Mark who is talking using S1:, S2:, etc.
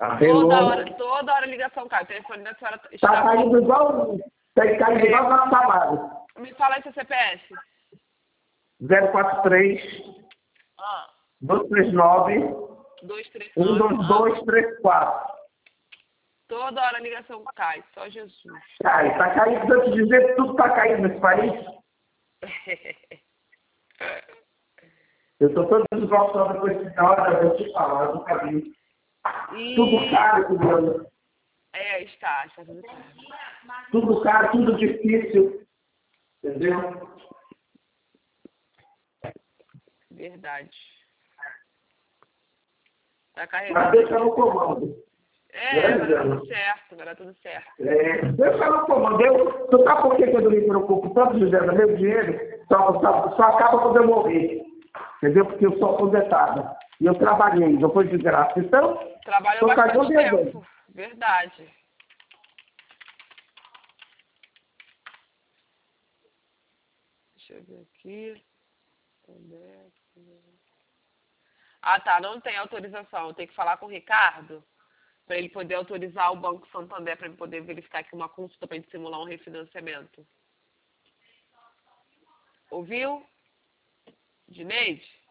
S1: Toda hora a ligação cai. O telefone da senhora está...
S2: Tá caindo igual... Tá caindo igual nosso salário.
S1: Me fala aí seu CPF.
S2: 043 239 12234.
S1: Toda hora a ligação cai, só Jesus.
S2: Cai, tá caindo, eu te dizer que tudo tá caindo nesse país. Eu tô todo desgostado com esse hora, eu vou te falar, eu nunca vi. Tudo caro, tudo.
S1: Está tudo caro.
S2: Tudo caro, tudo difícil. Entendeu?
S1: Verdade. Tá carregando.
S2: Mas deixa no comando.
S1: Vai dar tudo certo.
S2: Deixa no comando. Tu sabe por que eu me preocupo tanto, José? Meu dinheiro só acaba quando eu morrer. Entendeu? Porque eu sou aposentado. E eu trabalhei, não foi de graça. Então,
S1: trabalhou bastante tempo. Verdade. Deixa eu ver aqui. Ah, tá. Não tem autorização. Eu tenho que falar com o Ricardo para ele poder autorizar o Banco Santander para ele poder verificar aqui uma consulta para a gente simular um refinanciamento. Ouviu? Dineide?